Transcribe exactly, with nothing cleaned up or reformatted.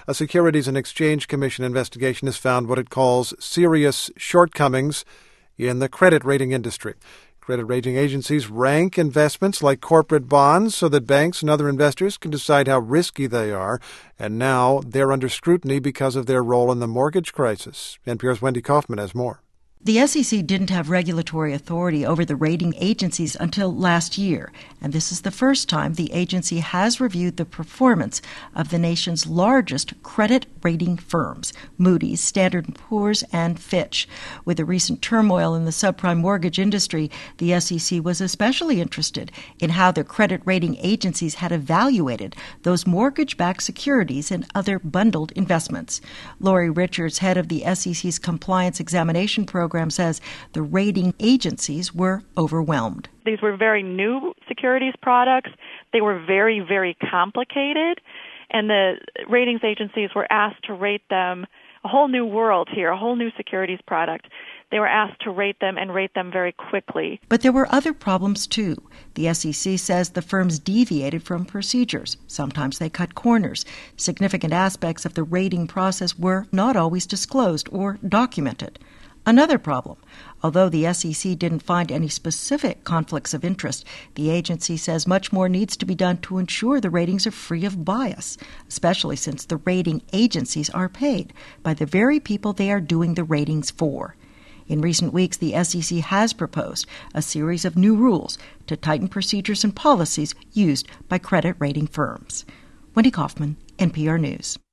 A Securities and Exchange Commission investigation has found what it calls serious shortcomings in the credit rating industry. Credit rating agencies rank investments like corporate bonds so that banks and other investors can decide how risky they are, and now they're under scrutiny because of their role in the mortgage crisis. N P R's Wendy Kaufman has more. The S E C didn't have regulatory authority over the rating agencies until last year, and this is the first time the agency has reviewed the performance of the nation's largest credit rating firms, Moody's, Standard and Poor's, and Fitch. With the recent turmoil in the subprime mortgage industry, the S E C was especially interested in how the credit rating agencies had evaluated those mortgage-backed securities and other bundled investments. Lori Richards, head of the S E C's Compliance Examination Program, says the rating agencies were overwhelmed. These were very new securities products. They were very, very complicated, and the ratings agencies were asked to rate them, a whole new world here, a whole new securities product. They were asked to rate them and rate them very quickly. But there were other problems, too. The S E C says the firms deviated from procedures. Sometimes they cut corners. Significant aspects of the rating process were not always disclosed or documented. Another problem, although the S E C didn't find any specific conflicts of interest, the agency says much more needs to be done to ensure the ratings are free of bias, especially since the rating agencies are paid by the very people they are doing the ratings for. In recent weeks, the S E C has proposed a series of new rules to tighten procedures and policies used by credit rating firms. Wendy Kaufman, N P R News.